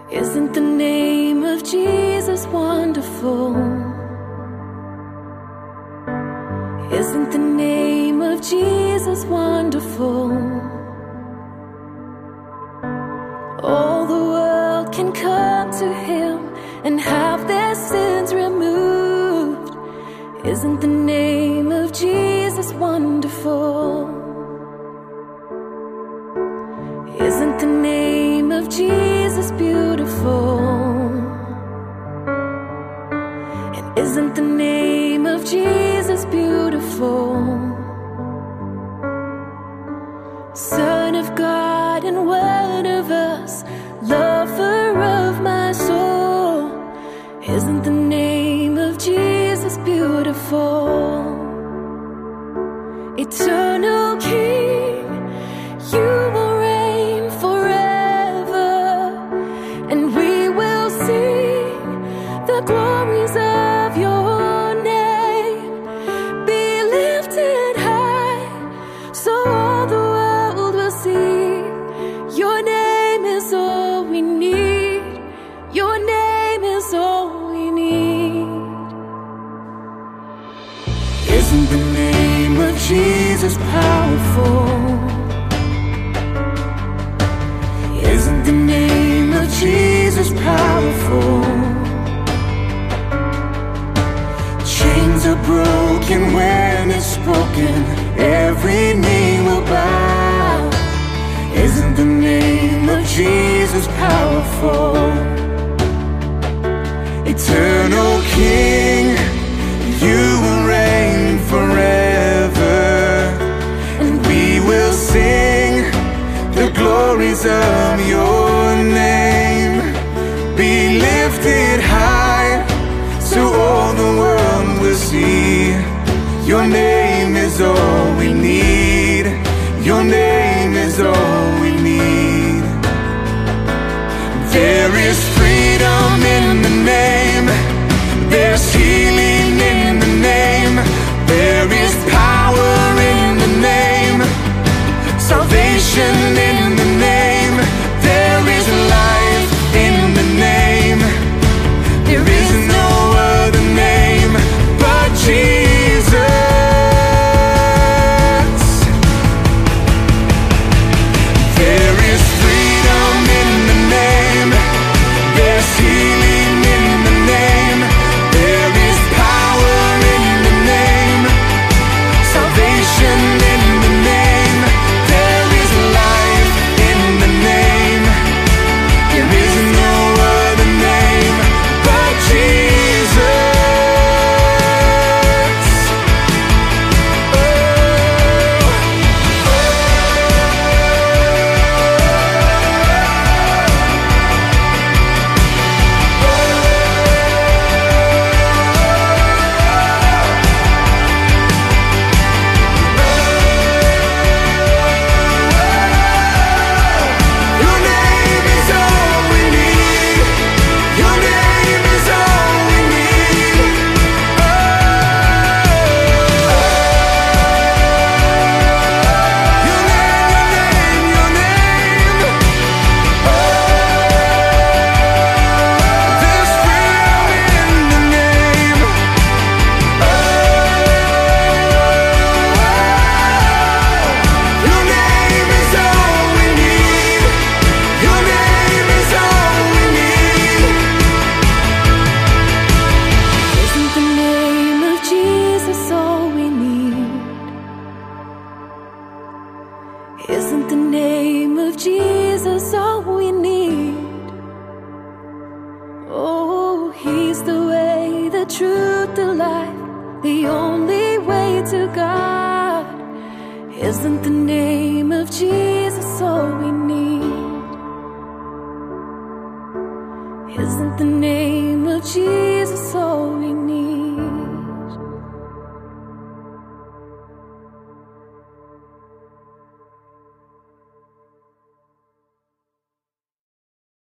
Isn't the name of Jesus wonderful? Isn't the name of Jesus wonderful? All the world can come to Him and have their sins removed. Isn't the name of Jesus wonderful? Isn't the name of Jesus beautiful? And isn't the name of Jesus beautiful? Son of God and one of us, lover of my soul. Isn't the name of Jesus beautiful? Eternal King, you will reign forever, and we will sing the glories of your name. Be lifted high, so all the world will see. Your name is all we need. Your name is all we need. Isn't the name of Jesus powerful? Isn't the name of Jesus powerful? Chains are broken when it's spoken. Every knee will bow. Isn't the name of Jesus powerful? Eternal King, you will reign forever, and we will sing the glories of your name. Be lifted high, so all the world will see. Your name is all we need. Your name is all we need. There is freedom in the name. There's healing in the name. There is power in the name. Salvation in the name. There is life in the name. There is no other name but Jesus. There is freedom in the name. There's healing in the name. There is power in the name. Salvation in the name. There is life in the name. There is no other name but Jesus. Your name is all we need. Your name is all we need. Your name, your name. There's freedom in the name. Your name is all we need. Your name is all we need. Isn't the name of Jesus all we need? Isn't the name of Jesus all we need? Oh, He's the way, the truth, the life, the only way to God. Isn't the name of Jesus all we need? Isn't the name of Jesus all we need?